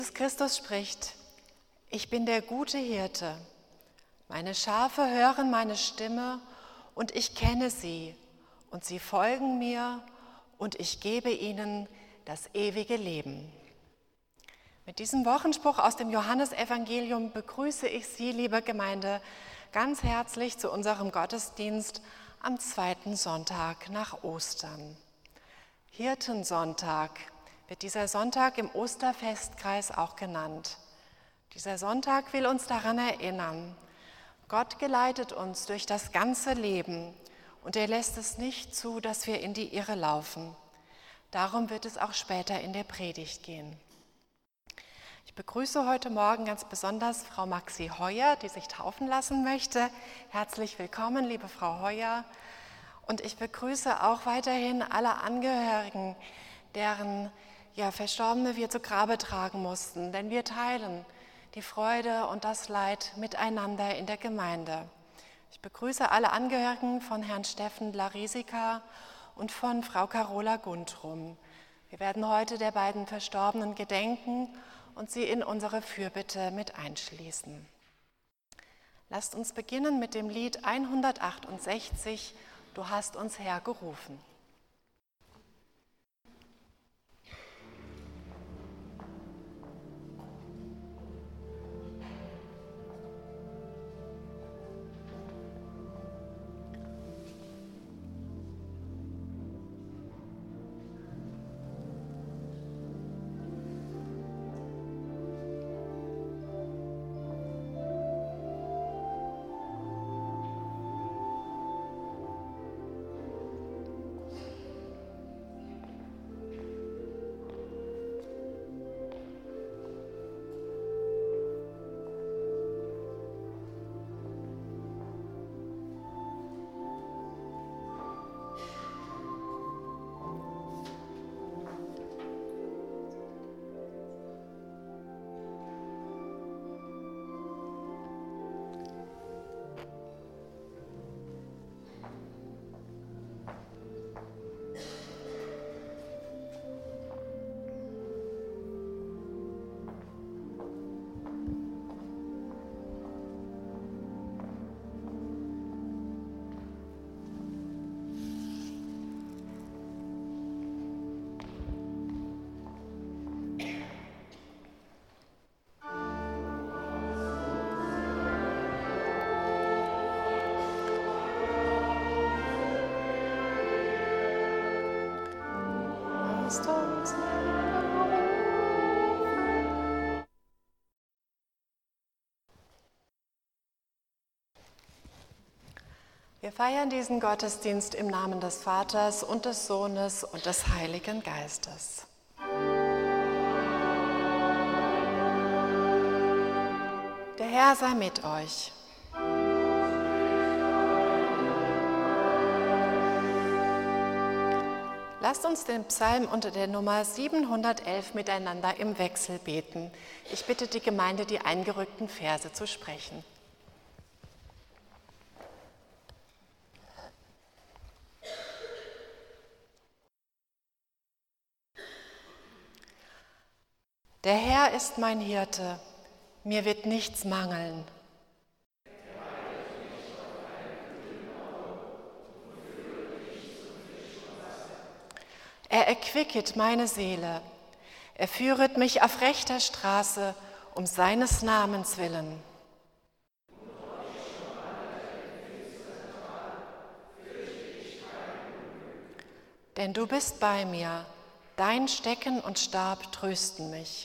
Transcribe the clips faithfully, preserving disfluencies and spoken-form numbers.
Jesus Christus spricht: Ich bin der gute Hirte. Meine Schafe hören meine Stimme und ich kenne sie und sie folgen mir und ich gebe ihnen das ewige Leben. Mit diesem Wochenspruch aus dem Johannesevangelium begrüße ich Sie, liebe Gemeinde, ganz herzlich zu unserem Gottesdienst am zweiten Sonntag nach Ostern. Hirtensonntag wird dieser Sonntag im Osterfestkreis auch genannt. Dieser Sonntag will uns daran erinnern, Gott geleitet uns durch das ganze Leben und er lässt es nicht zu, dass wir in die Irre laufen. Darum wird es auch später in der Predigt gehen. Ich begrüße heute Morgen ganz besonders Frau Maxi Heuer, die sich taufen lassen möchte. Herzlich willkommen, liebe Frau Heuer. Und ich begrüße auch weiterhin alle Angehörigen, deren ja, Verstorbene wir zu Grabe tragen mussten, denn wir teilen die Freude und das Leid miteinander in der Gemeinde. Ich begrüße alle Angehörigen von Herrn Steffen Larisika und von Frau Carola Guntrum. Wir werden heute der beiden Verstorbenen gedenken und sie in unsere Fürbitte mit einschließen. Lasst uns beginnen mit dem Lied hundertachtundsechzig, Du hast uns hergerufen. Wir feiern diesen Gottesdienst im Namen des Vaters und des Sohnes und des Heiligen Geistes. Der Herr sei mit euch. Lasst uns den Psalm unter der Nummer siebenhundertelf miteinander im Wechsel beten. Ich bitte die Gemeinde, die eingerückten Verse zu sprechen. Der Herr ist mein Hirte, mir wird nichts mangeln. Er erquicket meine Seele, er führet mich auf rechter Straße um seines Namens willen. Denn du bist bei mir, dein Stecken und Stab trösten mich.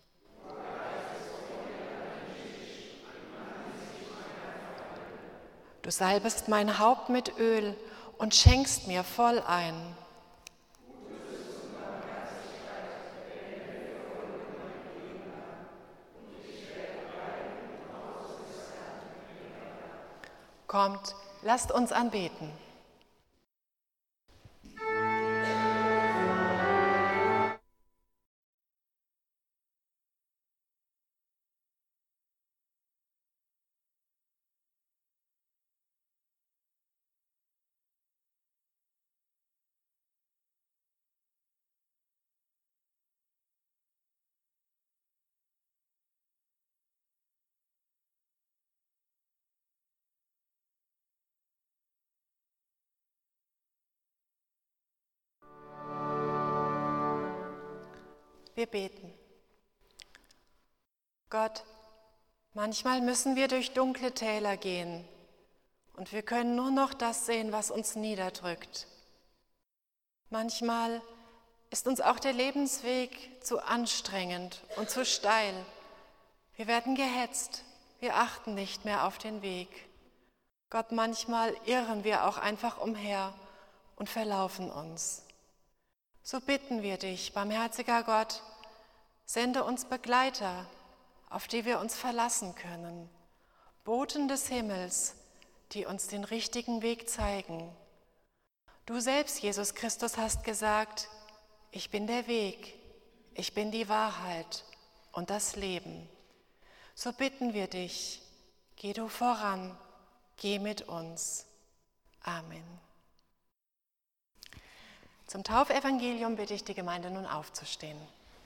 Du salbest mein Haupt mit Öl und schenkst mir voll ein. Kommt, lasst uns anbeten. Wir beten. Gott, manchmal müssen wir durch dunkle Täler gehen und wir können nur noch das sehen, was uns niederdrückt. Manchmal ist uns auch der Lebensweg zu anstrengend und zu steil. Wir werden gehetzt, wir achten nicht mehr auf den Weg. Gott, manchmal irren wir auch einfach umher und verlaufen uns. So bitten wir dich, barmherziger Gott, sende uns Begleiter, auf die wir uns verlassen können, Boten des Himmels, die uns den richtigen Weg zeigen. Du selbst, Jesus Christus, hast gesagt, ich bin der Weg, ich bin die Wahrheit und das Leben. So bitten wir dich, geh du voran, geh mit uns. Amen. Zum Taufevangelium bitte ich die Gemeinde nun aufzustehen.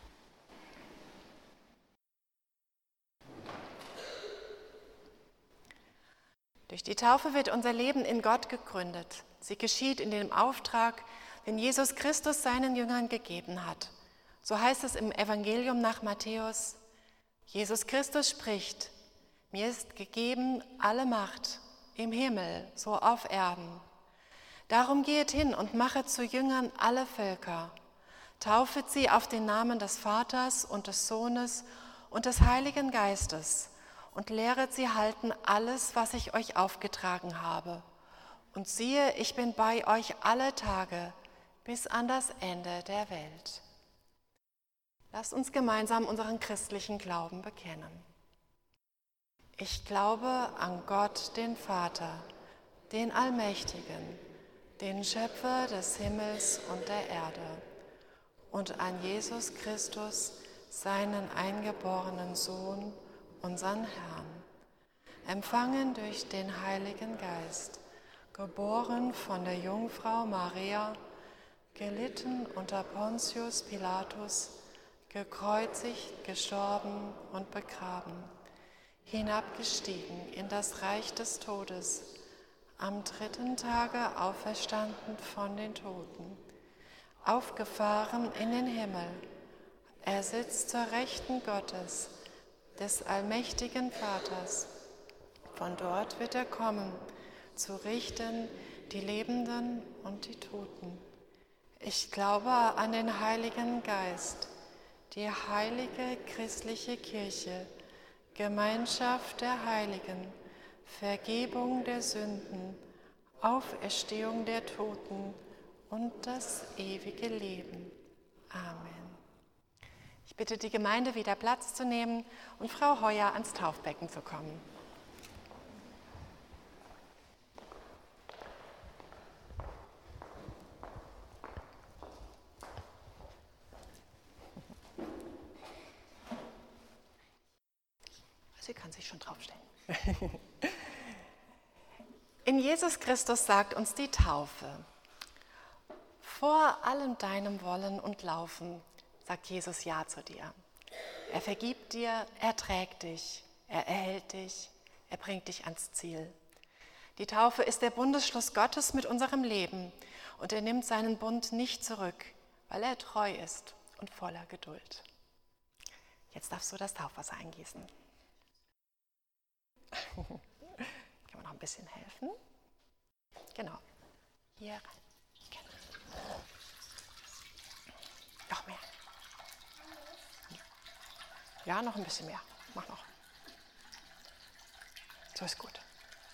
Durch die Taufe wird unser Leben in Gott gegründet. Sie geschieht in dem Auftrag, den Jesus Christus seinen Jüngern gegeben hat. So heißt es im Evangelium nach Matthäus: Jesus Christus spricht: Mir ist gegeben alle Macht im Himmel, so auf Erden. Darum geht hin und machet zu Jüngern alle Völker, taufet sie auf den Namen des Vaters und des Sohnes und des Heiligen Geistes und lehret sie halten alles, was ich euch aufgetragen habe. Und siehe, ich bin bei euch alle Tage bis an das Ende der Welt. Lasst uns gemeinsam unseren christlichen Glauben bekennen. Ich glaube an Gott, den Vater, den Allmächtigen, den Schöpfer des Himmels und der Erde, und an Jesus Christus, seinen eingeborenen Sohn, unseren Herrn, empfangen durch den Heiligen Geist, geboren von der Jungfrau Maria, gelitten unter Pontius Pilatus, gekreuzigt, gestorben und begraben, hinabgestiegen in das Reich des Todes, am dritten Tage auferstanden von den Toten, aufgefahren in den Himmel. Er sitzt zur Rechten Gottes, des allmächtigen Vaters. Von dort wird er kommen, zu richten die Lebenden und die Toten. Ich glaube an den Heiligen Geist, die heilige christliche Kirche, Gemeinschaft der Heiligen, Vergebung der Sünden, Auferstehung der Toten und das ewige Leben. Amen. Ich bitte die Gemeinde, wieder Platz zu nehmen und Frau Heuer ans Taufbecken zu kommen. Sie kann sich schon draufstellen. In Jesus Christus sagt uns die Taufe: Vor allem deinem Wollen und Laufen sagt Jesus Ja zu dir. Er vergibt dir, er trägt dich, er erhält dich, er bringt dich ans Ziel. Die Taufe ist der Bundesschluss Gottes mit unserem Leben und er nimmt seinen Bund nicht zurück, weil er treu ist und voller Geduld. Jetzt darfst du das Taufwasser eingießen. Können wir noch ein bisschen helfen? Genau. Hier rein. Genau. Noch mehr. Ja, noch ein bisschen mehr. Mach noch. So ist gut.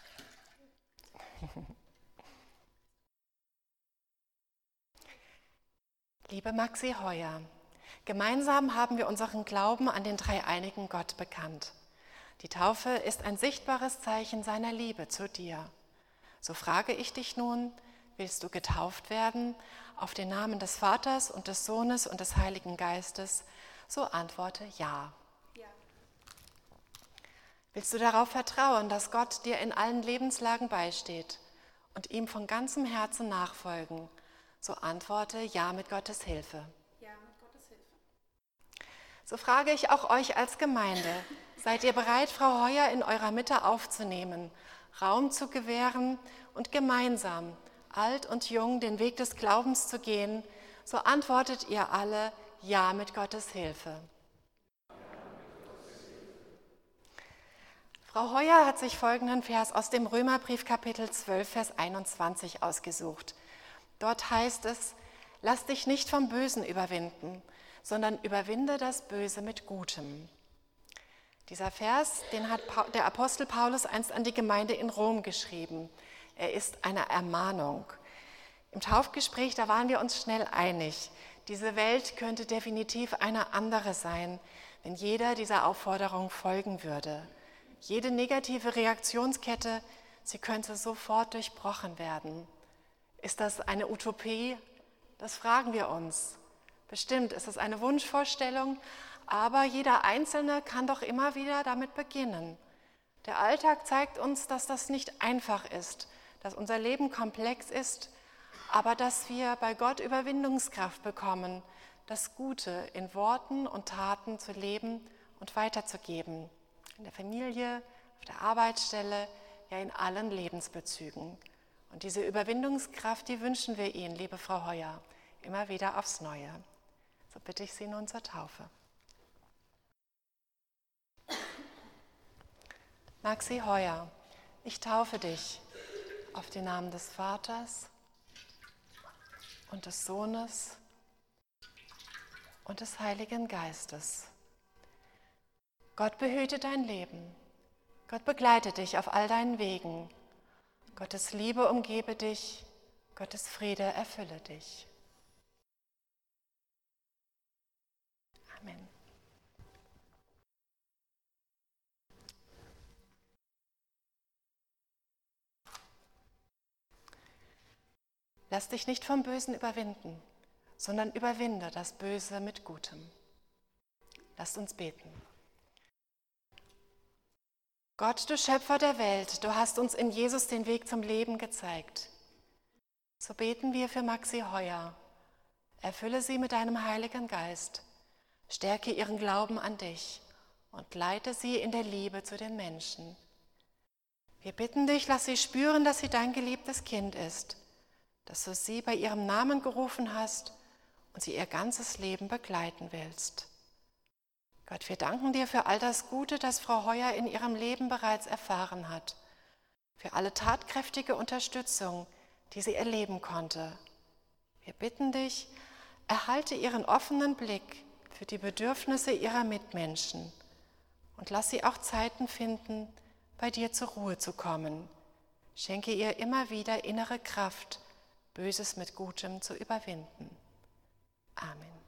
Liebe Maxi Heuer, gemeinsam haben wir unseren Glauben an den dreieinigen Gott bekannt. Die Taufe ist ein sichtbares Zeichen seiner Liebe zu dir. So frage ich dich nun, willst du getauft werden auf den Namen des Vaters und des Sohnes und des Heiligen Geistes? So antworte ja. Ja. Willst du darauf vertrauen, dass Gott dir in allen Lebenslagen beisteht und ihm von ganzem Herzen nachfolgen? So antworte ja mit Gottes Hilfe. Ja, mit Gottes Hilfe. So frage ich auch euch als Gemeinde, seid ihr bereit, Frau Heuer in eurer Mitte aufzunehmen, Raum zu gewähren und gemeinsam, alt und jung, den Weg des Glaubens zu gehen? So antwortet ihr alle, ja mit Gottes Hilfe. Frau Heuer hat sich folgenden Vers aus dem Römerbrief Kapitel zwölf, Vers einundzwanzig ausgesucht. Dort heißt es: Lass dich nicht vom Bösen überwinden, sondern überwinde das Böse mit Gutem. Dieser Vers, den hat der Apostel Paulus einst an die Gemeinde in Rom geschrieben. Er ist eine Ermahnung. Im Taufgespräch, da waren wir uns schnell einig, diese Welt könnte definitiv eine andere sein, wenn jeder dieser Aufforderung folgen würde. Jede negative Reaktionskette, sie könnte sofort durchbrochen werden. Ist das eine Utopie? Das fragen wir uns. Bestimmt ist es eine Wunschvorstellung, aber jeder Einzelne kann doch immer wieder damit beginnen. Der Alltag zeigt uns, dass das nicht einfach ist, dass unser Leben komplex ist, aber dass wir bei Gott Überwindungskraft bekommen, das Gute in Worten und Taten zu leben und weiterzugeben. In der Familie, auf der Arbeitsstelle, ja in allen Lebensbezügen. Und diese Überwindungskraft, die wünschen wir Ihnen, liebe Frau Heuer, immer wieder aufs Neue. So bitte ich Sie nun zur Taufe. Maxi Heuer, ich taufe dich auf den Namen des Vaters und des Sohnes und des Heiligen Geistes. Gott behüte dein Leben. Gott begleite dich auf all deinen Wegen. Gottes Liebe umgebe dich. Gottes Friede erfülle dich. Amen. Lass dich nicht vom Bösen überwinden, sondern überwinde das Böse mit Gutem. Lasst uns beten. Gott, du Schöpfer der Welt, du hast uns in Jesus den Weg zum Leben gezeigt. So beten wir für Maxi Heuer. Erfülle sie mit deinem Heiligen Geist, stärke ihren Glauben an dich und leite sie in der Liebe zu den Menschen. Wir bitten dich, lass sie spüren, dass sie dein geliebtes Kind ist, dass du sie bei ihrem Namen gerufen hast und sie ihr ganzes Leben begleiten willst. Gott, wir danken dir für all das Gute, das Frau Heuer in ihrem Leben bereits erfahren hat, für alle tatkräftige Unterstützung, die sie erleben konnte. Wir bitten dich, erhalte ihren offenen Blick für die Bedürfnisse ihrer Mitmenschen und lass sie auch Zeiten finden, bei dir zur Ruhe zu kommen. Schenke ihr immer wieder innere Kraft, Böses mit Gutem zu überwinden. Amen.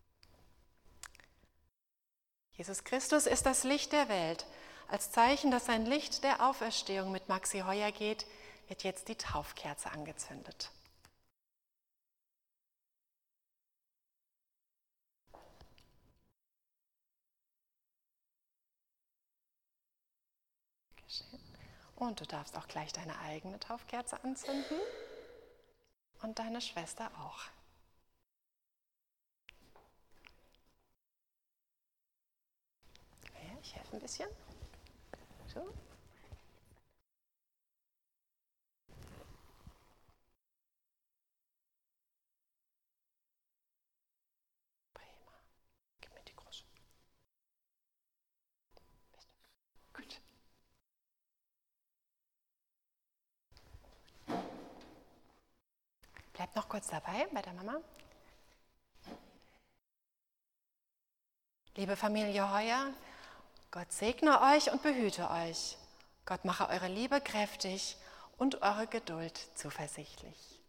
Jesus Christus ist das Licht der Welt. Als Zeichen, dass sein Licht der Auferstehung mit Maxi Heuer geht, wird jetzt die Taufkerze angezündet. Und du darfst auch gleich deine eigene Taufkerze anzünden und deine Schwester auch. Ja, ich helfe ein bisschen. So. Prima. Gib mir die große. Gut. Bleib noch kurz dabei bei der Mama. Liebe Familie Heuer, Gott segne euch und behüte euch. Gott mache eure Liebe kräftig und eure Geduld zuversichtlich.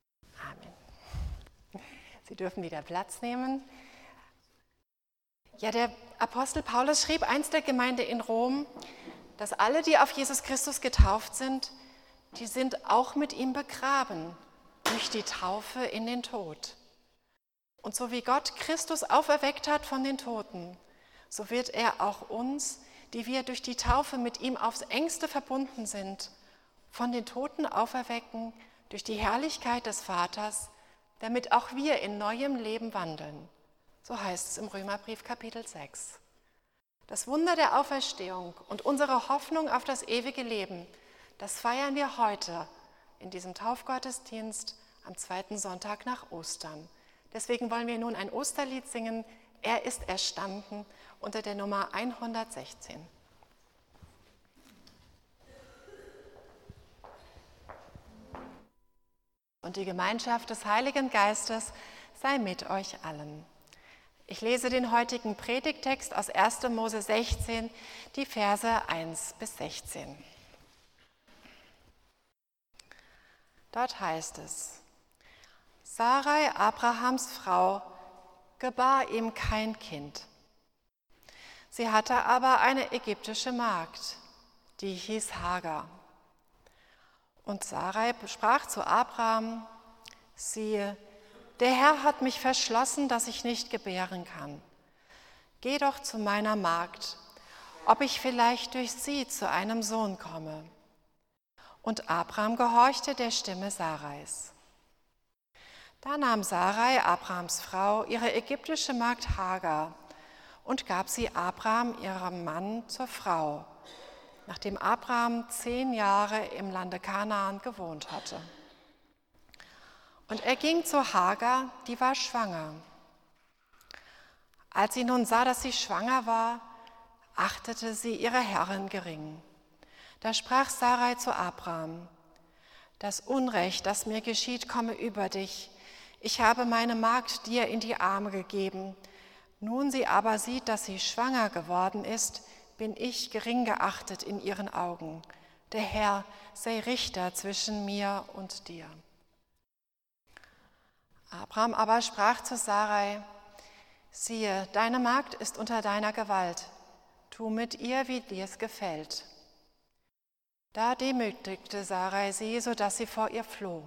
Amen. Sie dürfen wieder Platz nehmen. Ja, der Apostel Paulus schrieb einst der Gemeinde in Rom, dass alle, die auf Jesus Christus getauft sind, die sind auch mit ihm begraben durch die Taufe in den Tod. Und so wie Gott Christus auferweckt hat von den Toten, so wird er auch uns, die wir durch die Taufe mit ihm aufs engste verbunden sind, von den Toten auferwecken durch die Herrlichkeit des Vaters, damit auch wir in neuem Leben wandeln. So heißt es im Römerbrief Kapitel sechs. Das Wunder der Auferstehung und unsere Hoffnung auf das ewige Leben, das feiern wir heute in diesem Taufgottesdienst am zweiten Sonntag nach Ostern. Deswegen wollen wir nun ein Osterlied singen, Er ist erstanden, unter der Nummer hundertsechzehn. Und die Gemeinschaft des Heiligen Geistes sei mit euch allen. Ich lese den heutigen Predigttext aus erster Mose sechzehn, die Verse eins bis sechzehn. Dort heißt es: Sarai, Abrahams Frau, gebar ihm kein Kind. Sie hatte aber eine ägyptische Magd, die hieß Hagar. Und Sarai sprach zu Abraham: Siehe, der Herr hat mich verschlossen, dass ich nicht gebären kann. Geh doch zu meiner Magd, ob ich vielleicht durch sie zu einem Sohn komme. Und Abraham gehorchte der Stimme Sarais. Da nahm Sarai, Abrahams Frau, ihre ägyptische Magd Hagar und gab sie Abraham, ihrem Mann, zur Frau, nachdem Abraham zehn Jahre im Lande Kanaan gewohnt hatte. Und er ging zu Hagar, die war schwanger. Als sie nun sah, dass sie schwanger war, achtete sie ihre Herrin gering. Da sprach Sarai zu Abraham: Das Unrecht, das mir geschieht, komme über dich. Ich habe meine Magd dir in die Arme gegeben. Nun sie aber sieht, dass sie schwanger geworden ist, bin ich gering geachtet in ihren Augen. Der Herr sei Richter zwischen mir und dir. Abraham aber sprach zu Sarai: Siehe, deine Magd ist unter deiner Gewalt. Tu mit ihr, wie dir es gefällt. Da demütigte Sarai sie, sodass sie vor ihr floh.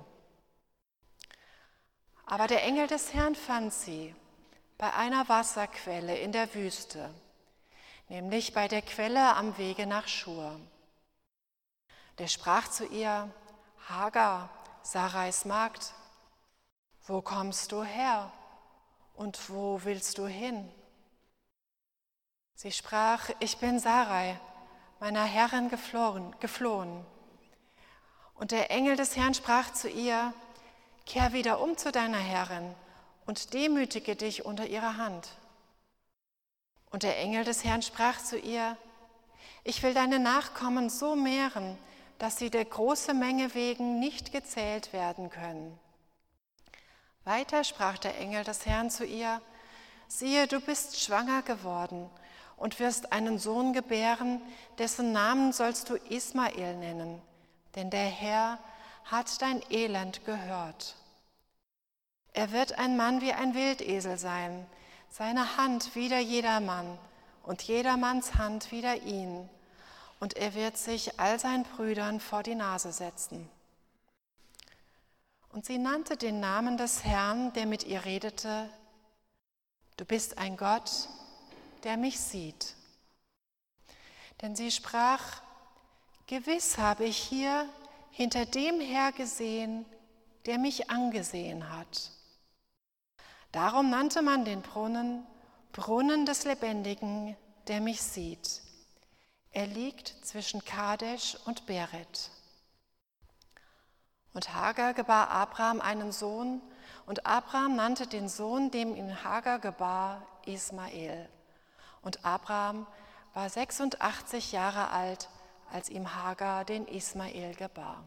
Aber der Engel des Herrn fand sie bei einer Wasserquelle in der Wüste, nämlich bei der Quelle am Wege nach Schur. Der sprach zu ihr: Hagar, Sarais Magd, wo kommst du her und wo willst du hin? Sie sprach: Ich bin Sarai, meiner Herrin geflohen, geflohen. Und der Engel des Herrn sprach zu ihr: Kehr wieder um zu deiner Herrin und demütige dich unter ihrer Hand. Und der Engel des Herrn sprach zu ihr: Ich will deine Nachkommen so mehren, dass sie der großen Menge wegen nicht gezählt werden können. Weiter sprach der Engel des Herrn zu ihr: Siehe, du bist schwanger geworden und wirst einen Sohn gebären, dessen Namen sollst du Ismael nennen, denn der Herr hat dein Elend gehört. Er wird ein Mann wie ein Wildesel sein, seine Hand wider jedermann und jedermanns Hand wider ihn, und er wird sich all seinen Brüdern vor die Nase setzen. Und sie nannte den Namen des Herrn, der mit ihr redete: Du bist ein Gott, der mich sieht. Denn sie sprach: Gewiss habe ich hier hinter dem her gesehen, der mich angesehen hat. Darum nannte man den Brunnen Brunnen des Lebendigen, der mich sieht. Er liegt zwischen Kadesh und Beret. Und Hagar gebar Abraham einen Sohn, und Abraham nannte den Sohn, dem ihn Hagar gebar, Ismael. Und Abraham war sechsundachtzig Jahre alt, als ihm Hagar den Ismael gebar.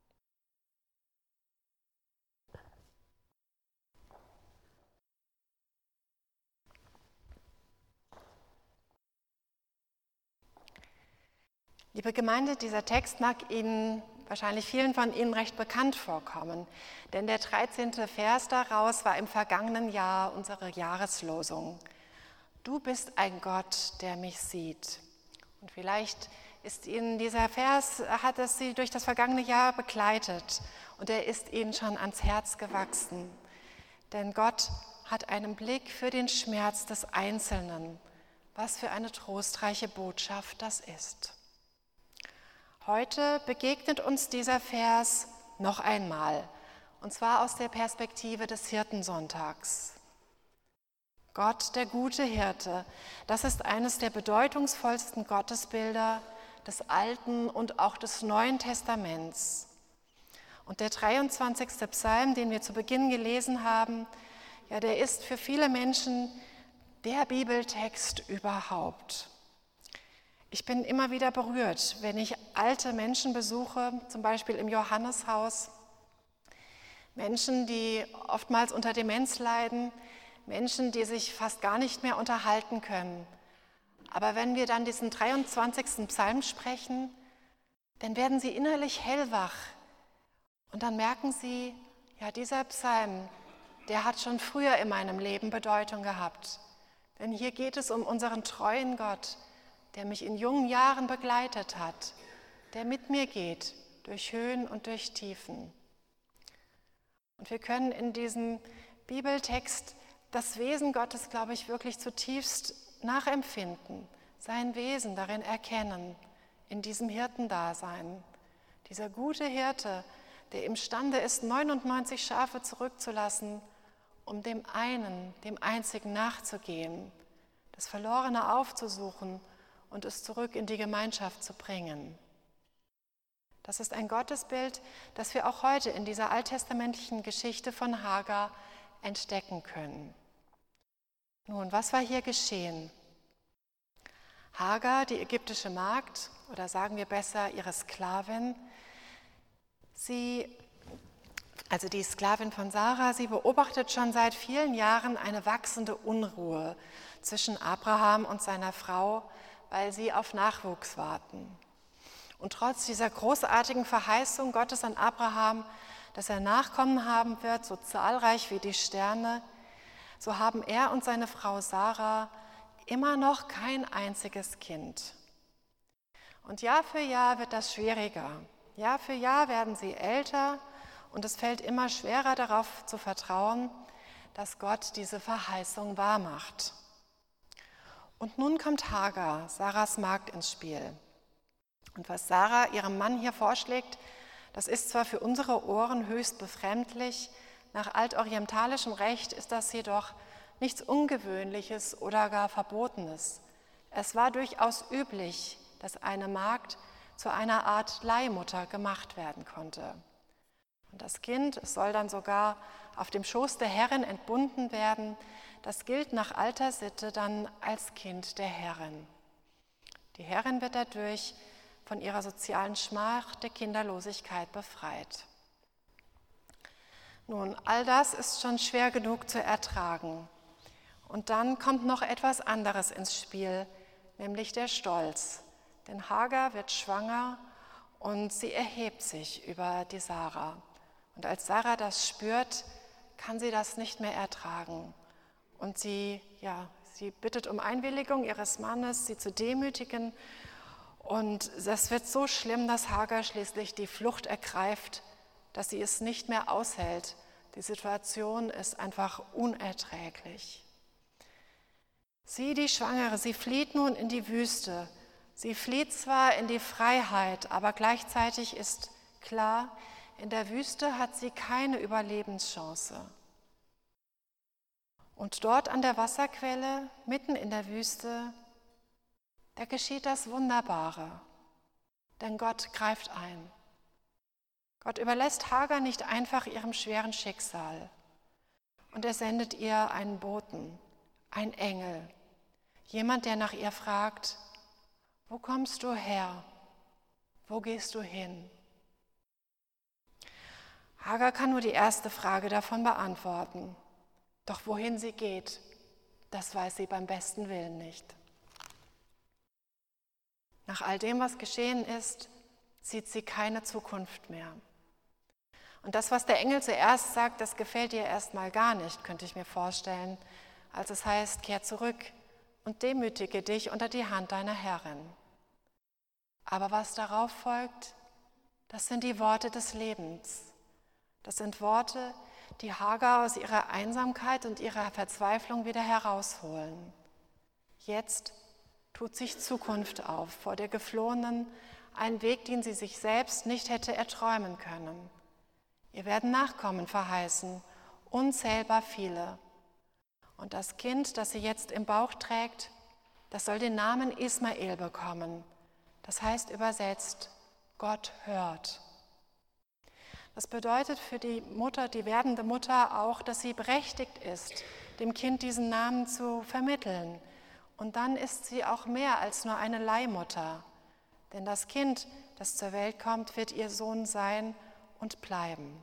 Liebe Gemeinde, dieser Text mag Ihnen, wahrscheinlich vielen von Ihnen, recht bekannt vorkommen, denn der dreizehnte Vers daraus war im vergangenen Jahr unsere Jahreslosung. Du bist ein Gott, der mich sieht. Und vielleicht ist Ihnen dieser Vers, hat es Sie durch das vergangene Jahr begleitet und er ist Ihnen schon ans Herz gewachsen. Denn Gott hat einen Blick für den Schmerz des Einzelnen. Was für eine trostreiche Botschaft das ist. Heute begegnet uns dieser Vers noch einmal, und zwar aus der Perspektive des Hirtensonntags. Gott, der gute Hirte, das ist eines der bedeutungsvollsten Gottesbilder des Alten und auch des Neuen Testaments. Und der dreiundzwanzigste Psalm, den wir zu Beginn gelesen haben, ja, der ist für viele Menschen der Bibeltext überhaupt. Ich bin immer wieder berührt, wenn ich alte Menschen besuche, zum Beispiel im Johanneshaus. Menschen, die oftmals unter Demenz leiden, Menschen, die sich fast gar nicht mehr unterhalten können. Aber wenn wir dann diesen dreiundzwanzigsten Psalm sprechen, dann werden sie innerlich hellwach. Und dann merken sie, ja, dieser Psalm, der hat schon früher in meinem Leben Bedeutung gehabt. Denn hier geht es um unseren treuen Gott, der mich in jungen Jahren begleitet hat, der mit mir geht, durch Höhen und durch Tiefen. Und wir können in diesem Bibeltext das Wesen Gottes, glaube ich, wirklich zutiefst nachempfinden, sein Wesen darin erkennen, in diesem Hirtendasein. Dieser gute Hirte, der imstande ist, neunundneunzig Schafe zurückzulassen, um dem einen, dem einzigen nachzugehen, das Verlorene aufzusuchen und es zurück in die Gemeinschaft zu bringen. Das ist ein Gottesbild, das wir auch heute in dieser alttestamentlichen Geschichte von Hagar entdecken können. Nun, was war hier geschehen? Hagar, die ägyptische Magd, oder sagen wir besser ihre Sklavin, sie, also die Sklavin von Sarah, sie beobachtet schon seit vielen Jahren eine wachsende Unruhe zwischen Abraham und seiner Frau, weil sie auf Nachwuchs warten. Und trotz dieser großartigen Verheißung Gottes an Abraham, dass er Nachkommen haben wird, so zahlreich wie die Sterne, so haben er und seine Frau Sarah immer noch kein einziges Kind. Und Jahr für Jahr wird das schwieriger. Jahr für Jahr werden sie älter und es fällt immer schwerer darauf zu vertrauen, dass Gott diese Verheißung wahrmacht. Und nun kommt Hagar, Sarahs Magd, ins Spiel. Und was Sarah ihrem Mann hier vorschlägt, das ist zwar für unsere Ohren höchst befremdlich, nach altorientalischem Recht ist das jedoch nichts Ungewöhnliches oder gar Verbotenes. Es war durchaus üblich, dass eine Magd zu einer Art Leihmutter gemacht werden konnte. Und das Kind, es soll dann sogar auf dem Schoß der Herrin entbunden werden, das gilt nach alter Sitte dann als Kind der Herrin. Die Herrin wird dadurch von ihrer sozialen Schmach der Kinderlosigkeit befreit. Nun, all das ist schon schwer genug zu ertragen. Und dann kommt noch etwas anderes ins Spiel, nämlich der Stolz. Denn Hagar wird schwanger und sie erhebt sich über die Sarah. Und als Sarah das spürt, kann sie das nicht mehr ertragen. Und sie, ja, sie bittet um Einwilligung ihres Mannes, sie zu demütigen. Und das wird so schlimm, dass Hagar schließlich die Flucht ergreift, dass sie es nicht mehr aushält. Die Situation ist einfach unerträglich. Sie, die Schwangere, sie flieht nun in die Wüste. Sie flieht zwar in die Freiheit, aber gleichzeitig ist klar, in der Wüste hat sie keine Überlebenschance. Und dort an der Wasserquelle, mitten in der Wüste, da geschieht das Wunderbare, denn Gott greift ein. Gott überlässt Hagar nicht einfach ihrem schweren Schicksal und er sendet ihr einen Boten, einen Engel, jemand, der nach ihr fragt, wo kommst du her? Wo gehst du hin? Hagar kann nur die erste Frage davon beantworten. Doch wohin sie geht, das weiß sie beim besten Willen nicht. Nach all dem, was geschehen ist, sieht sie keine Zukunft mehr. Und das, was der Engel zuerst sagt, das gefällt ihr erstmal gar nicht, könnte ich mir vorstellen, als es heißt, kehr zurück und demütige dich unter die Hand deiner Herrin. Aber was darauf folgt, das sind die Worte des Lebens. Das sind Worte, die Hagar aus ihrer Einsamkeit und ihrer Verzweiflung wieder herausholen. Jetzt tut sich Zukunft auf vor der Geflohenen, ein Weg, den sie sich selbst nicht hätte erträumen können. Ihr werden Nachkommen verheißen, unzählbar viele. Und das Kind, das sie jetzt im Bauch trägt, das soll den Namen Ismael bekommen. Das heißt übersetzt, Gott hört. Das bedeutet für die Mutter, die werdende Mutter auch, dass sie berechtigt ist, dem Kind diesen Namen zu vermitteln. Und dann ist sie auch mehr als nur eine Leihmutter. Denn das Kind, das zur Welt kommt, wird ihr Sohn sein und bleiben.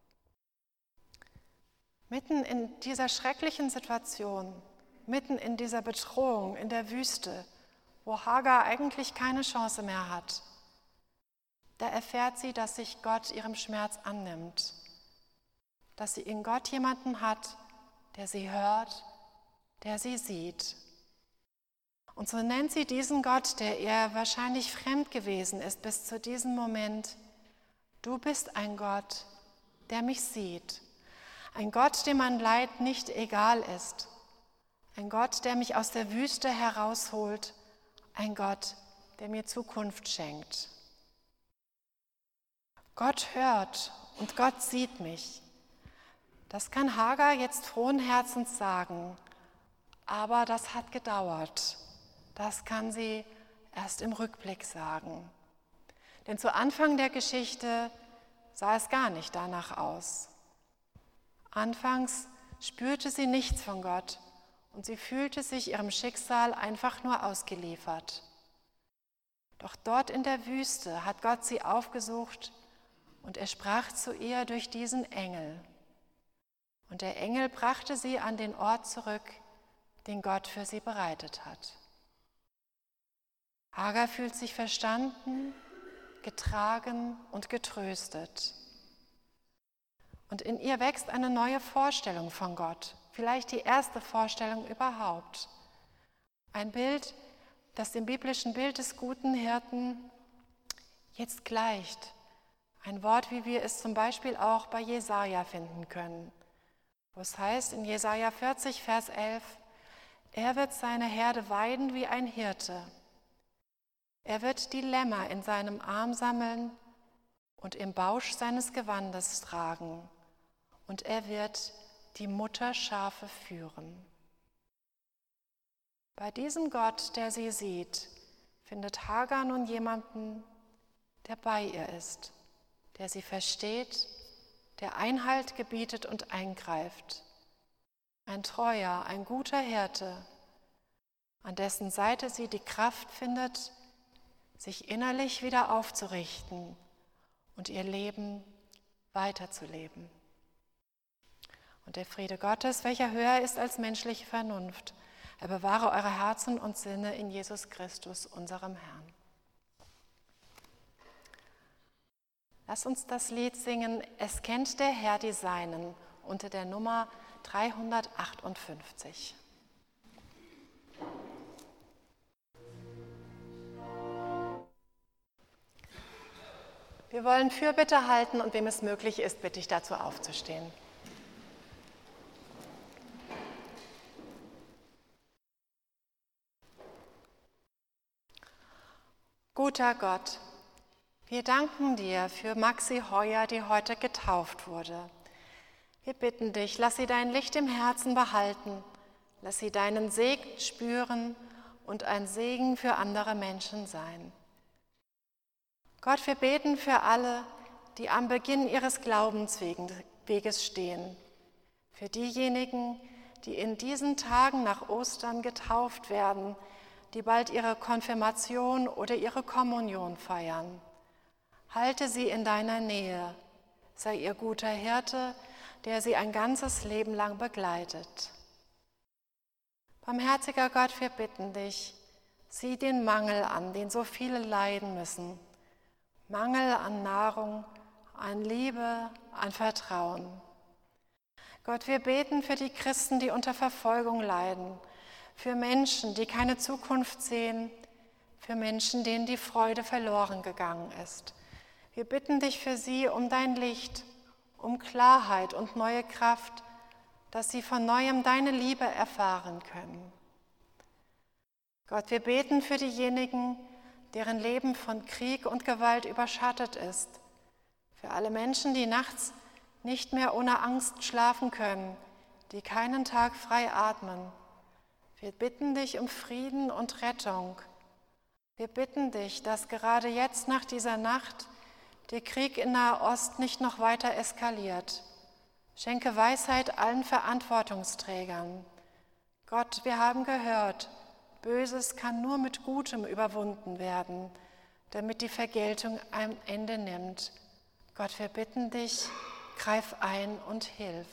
Mitten in dieser schrecklichen Situation, mitten in dieser Bedrohung in der Wüste, wo Hagar eigentlich keine Chance mehr hat, da erfährt sie, dass sich Gott ihrem Schmerz annimmt, dass sie in Gott jemanden hat, der sie hört, der sie sieht. Und so nennt sie diesen Gott, der ihr wahrscheinlich fremd gewesen ist bis zu diesem Moment: Du bist ein Gott, der mich sieht. Ein Gott, dem mein Leid nicht egal ist. Ein Gott, der mich aus der Wüste herausholt. Ein Gott, der mir Zukunft schenkt. Gott hört und Gott sieht mich. Das kann Hagar jetzt frohen Herzens sagen, aber das hat gedauert. Das kann sie erst im Rückblick sagen. Denn zu Anfang der Geschichte sah es gar nicht danach aus. Anfangs spürte sie nichts von Gott und sie fühlte sich ihrem Schicksal einfach nur ausgeliefert. Doch dort in der Wüste hat Gott sie aufgesucht und er sprach zu ihr durch diesen Engel. Und der Engel brachte sie an den Ort zurück, den Gott für sie bereitet hat. Hagar fühlt sich verstanden, getragen und getröstet. Und in ihr wächst eine neue Vorstellung von Gott, vielleicht die erste Vorstellung überhaupt. Ein Bild, das dem biblischen Bild des guten Hirten jetzt gleicht. Ein Wort, wie wir es zum Beispiel auch bei Jesaja finden können, wo es heißt in Jesaja vierzig, Vers elf, er wird seine Herde weiden wie ein Hirte. Er wird die Lämmer in seinem Arm sammeln und im Bausch seines Gewandes tragen, und er wird die Mutterschafe führen. Bei diesem Gott, der sie sieht, findet Hagar nun jemanden, der bei ihr ist, der sie versteht, der Einhalt gebietet und eingreift. Ein treuer, ein guter Hirte, an dessen Seite sie die Kraft findet, sich innerlich wieder aufzurichten und ihr Leben weiterzuleben. Und der Friede Gottes, welcher höher ist als menschliche Vernunft, er bewahre eure Herzen und Sinne in Jesus Christus, unserem Herrn. Lass uns das Lied singen, Es kennt der Herr die Seinen, unter der Nummer dreihundertachtundfünfzig. Wir wollen Fürbitte halten und wem es möglich ist, bitte ich dazu aufzustehen. Guter Gott, wir danken dir für Maxi Heuer, die heute getauft wurde. Wir bitten dich, lass sie dein Licht im Herzen behalten, lass sie deinen Segen spüren und ein Segen für andere Menschen sein. Gott, wir beten für alle, die am Beginn ihres Glaubensweges stehen, für diejenigen, die in diesen Tagen nach Ostern getauft werden, die bald ihre Konfirmation oder ihre Kommunion feiern. Halte sie in deiner Nähe, sei ihr guter Hirte, der sie ein ganzes Leben lang begleitet. Barmherziger Gott, wir bitten dich, sieh den Mangel an, den so viele leiden müssen. Mangel an Nahrung, an Liebe, an Vertrauen. Gott, wir beten für die Christen, die unter Verfolgung leiden, für Menschen, die keine Zukunft sehen, für Menschen, denen die Freude verloren gegangen ist. Wir bitten dich für sie um dein Licht, um Klarheit und neue Kraft, dass sie von Neuem deine Liebe erfahren können. Gott, wir beten für diejenigen, deren Leben von Krieg und Gewalt überschattet ist, für alle Menschen, die nachts nicht mehr ohne Angst schlafen können, die keinen Tag frei atmen. Wir bitten dich um Frieden und Rettung. Wir bitten dich, dass gerade jetzt nach dieser Nacht der Krieg in Nahost nicht noch weiter eskaliert. Schenke Weisheit allen Verantwortungsträgern. Gott, wir haben gehört, Böses kann nur mit Gutem überwunden werden, damit die Vergeltung ein Ende nimmt. Gott, wir bitten dich, greif ein und hilf.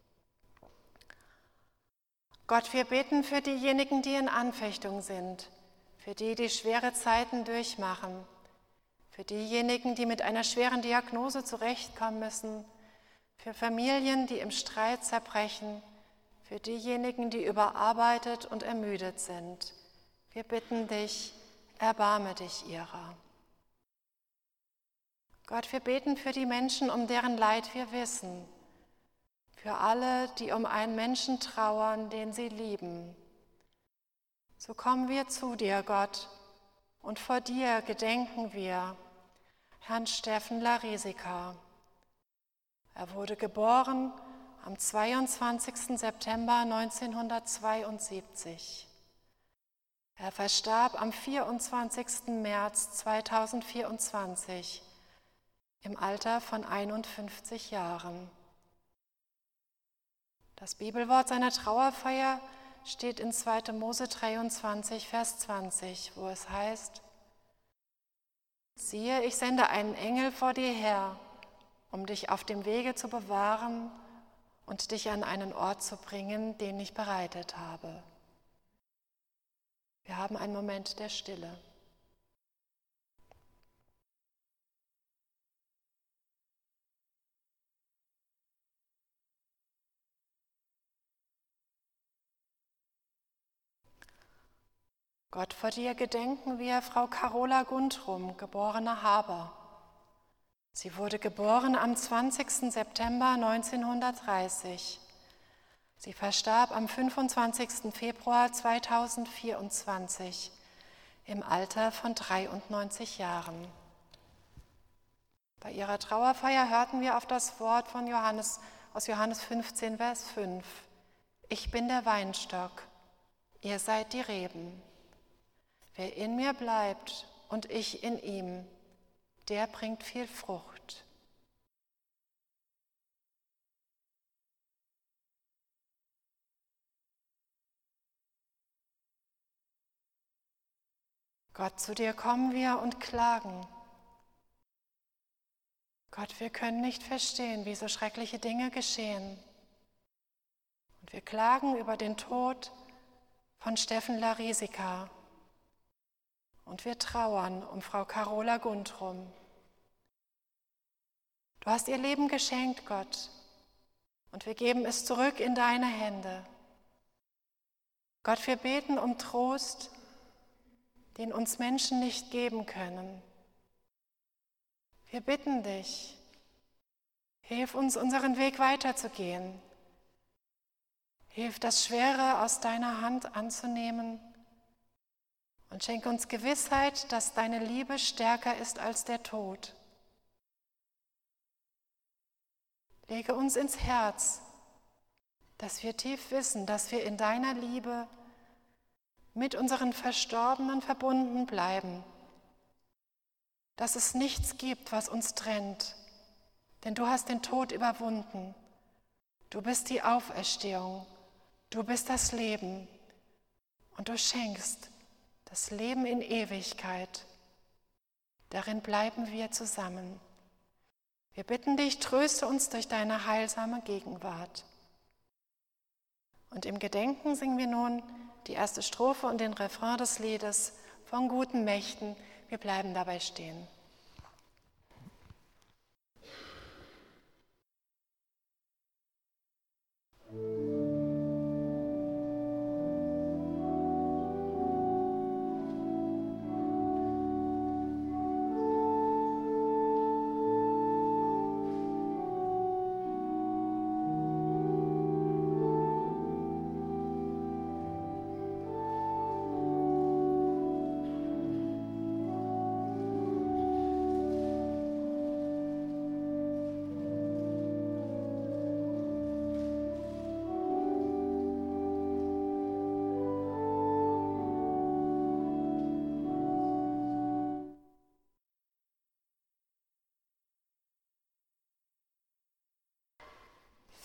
Gott, wir beten für diejenigen, die in Anfechtung sind, für die, die schwere Zeiten durchmachen, für diejenigen, die mit einer schweren Diagnose zurechtkommen müssen, für Familien, die im Streit zerbrechen, für diejenigen, die überarbeitet und ermüdet sind. Wir bitten dich, erbarme dich ihrer. Gott, wir beten für die Menschen, um deren Leid wir wissen, für alle, die um einen Menschen trauern, den sie lieben. So kommen wir zu dir, Gott, und vor dir gedenken wir Herrn Steffen Larisika. Er wurde geboren am zweiundzwanzigsten September neunzehnhundertzweiundsiebzig. Er verstarb am vierundzwanzigsten März zweitausendvierundzwanzig im Alter von einundfünfzig Jahren. Das Bibelwort seiner Trauerfeier steht in zweiter Mose dreiundzwanzig, Vers zwanzig, wo es heißt: Siehe, ich sende einen Engel vor dir her, um dich auf dem Wege zu bewahren und dich an einen Ort zu bringen, den ich bereitet habe. Wir haben einen Moment der Stille. Gott, vor dir gedenken wir Frau Carola Guntrum, geborene Haber. Sie wurde geboren am zwanzigsten September neunzehnhundertdreißig. Sie verstarb am fünfundzwanzigsten Februar zweitausendvierundzwanzig im Alter von dreiundneunzig Jahren. Bei ihrer Trauerfeier hörten wir auf das Wort von Johannes aus Johannes fünfzehn, Vers fünf. Ich bin der Weinstock, ihr seid die Reben. Wer in mir bleibt und ich in ihm, der bringt viel Frucht. Gott, zu dir kommen wir und klagen. Gott, wir können nicht verstehen, wie so schreckliche Dinge geschehen. Und wir klagen über den Tod von Steffen Larisika. Und wir trauern um Frau Carola Guntrum. Du hast ihr Leben geschenkt, Gott, und wir geben es zurück in deine Hände. Gott, wir beten um Trost, den uns Menschen nicht geben können. Wir bitten dich, hilf uns, unseren Weg weiterzugehen. Hilf, das Schwere aus deiner Hand anzunehmen und schenk uns Gewissheit, dass deine Liebe stärker ist als der Tod. Lege uns ins Herz, dass wir tief wissen, dass wir in deiner Liebe mit unseren Verstorbenen verbunden bleiben, dass es nichts gibt, was uns trennt, denn du hast den Tod überwunden. Du bist die Auferstehung, du bist das Leben und du schenkst das Leben in Ewigkeit. Darin bleiben wir zusammen. Wir bitten dich, tröste uns durch deine heilsame Gegenwart. Und im Gedenken singen wir nun die erste Strophe und den Refrain des Liedes von guten Mächten. Wir bleiben dabei stehen.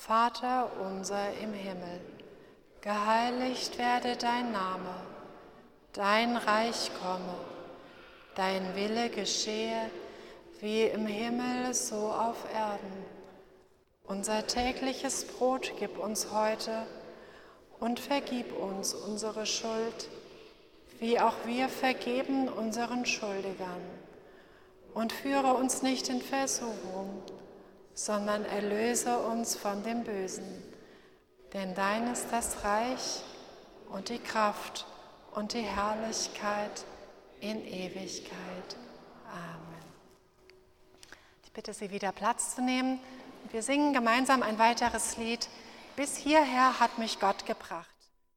Vater unser im Himmel, geheiligt werde dein Name, dein Reich komme, dein Wille geschehe, wie im Himmel, so auf Erden. Unser tägliches Brot gib uns heute und vergib uns unsere Schuld, wie auch wir vergeben unseren Schuldigern. Und führe uns nicht in Versuchung, sondern erlöse uns von dem Bösen. Denn dein ist das Reich und die Kraft und die Herrlichkeit in Ewigkeit. Amen. Ich bitte Sie, wieder Platz zu nehmen. Wir singen gemeinsam ein weiteres Lied. Bis hierher hat mich Gott gebracht.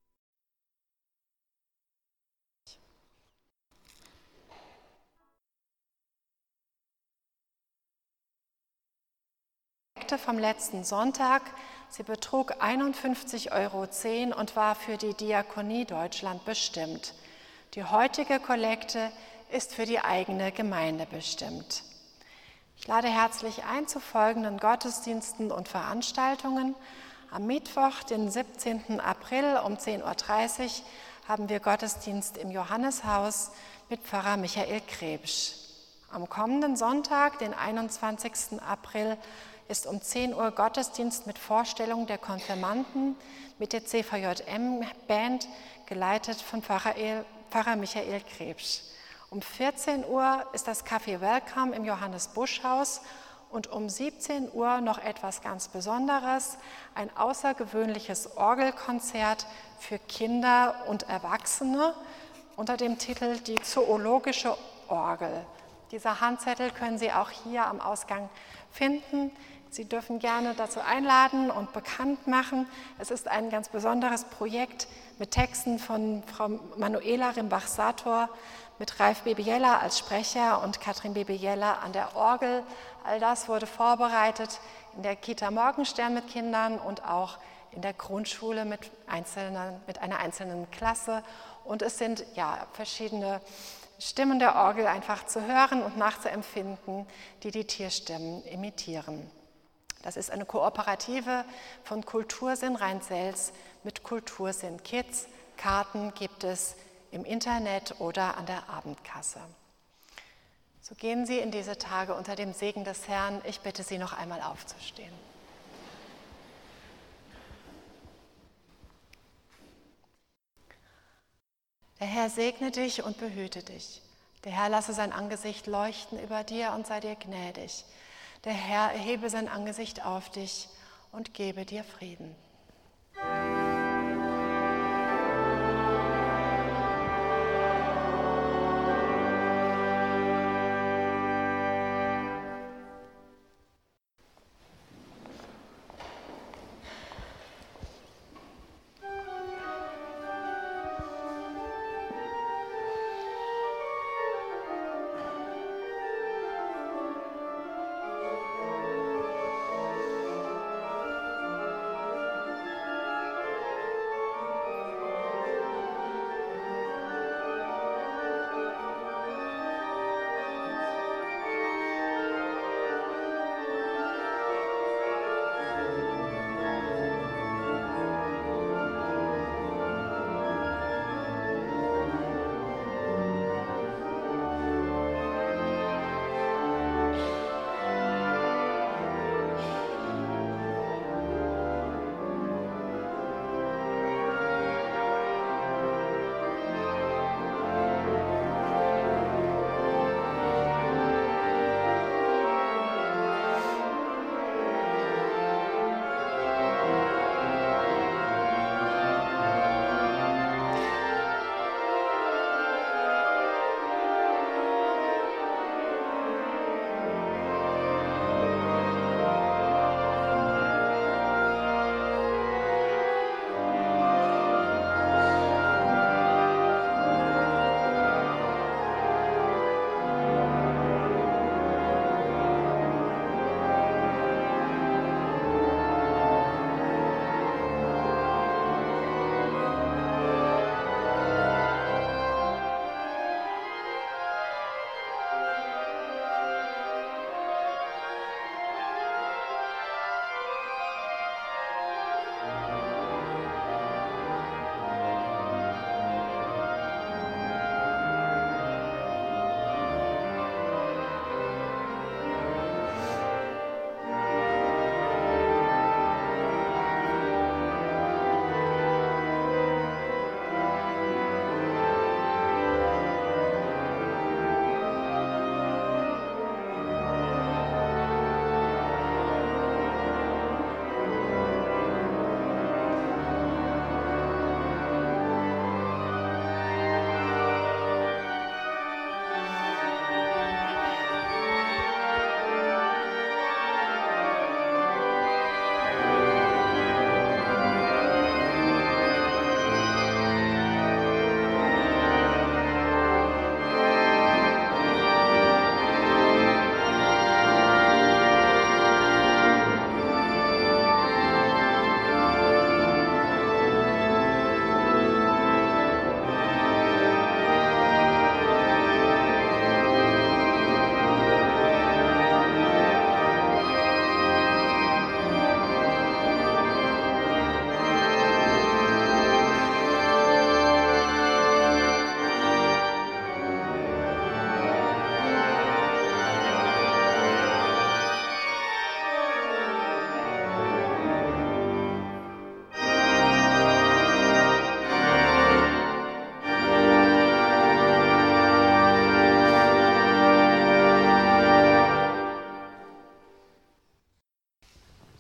Vom letzten Sonntag. Sie betrug einundfünfzig Euro zehn und war für die Diakonie Deutschland bestimmt. Die heutige Kollekte ist für die eigene Gemeinde bestimmt. Ich lade herzlich ein zu folgenden Gottesdiensten und Veranstaltungen. Am Mittwoch, den siebzehnten April um zehn Uhr dreißig haben wir Gottesdienst im Johanneshaus mit Pfarrer Michael Krebsch. Am kommenden Sonntag, den einundzwanzigsten April, ist um zehn Uhr Gottesdienst mit Vorstellung der Konfirmanden mit der C V J M-Band, geleitet von Pfarrer, Pfarrer Michael Krebsch. Um vierzehn Uhr ist das Café Welcome im Johannes-Busch-Haus und um siebzehn Uhr noch etwas ganz Besonderes, ein außergewöhnliches Orgelkonzert für Kinder und Erwachsene unter dem Titel Die Zoologische Orgel. Diese Handzettel können Sie auch hier am Ausgang finden. Sie dürfen gerne dazu einladen und bekannt machen. Es ist ein ganz besonderes Projekt mit Texten von Frau Manuela Rimbach-Sator, mit Ralf Bebiella als Sprecher und Katrin Bebiella an der Orgel. All das wurde vorbereitet in der Kita Morgenstern mit Kindern und auch in der Grundschule mit, einzelnen, mit einer einzelnen Klasse. Und es sind ja verschiedene Stimmen der Orgel einfach zu hören und nachzuempfinden, die die Tierstimmen imitieren. Das ist eine Kooperative von Kultursinn Rhein-Selz mit Kultursinn Kids. Karten gibt es im Internet oder an der Abendkasse. So gehen Sie in diese Tage unter dem Segen des Herrn. Ich bitte Sie, noch einmal aufzustehen. Der Herr segne dich und behüte dich. Der Herr lasse sein Angesicht leuchten über dir und sei dir gnädig. Der Herr erhebe sein Angesicht auf dich und gebe dir Frieden.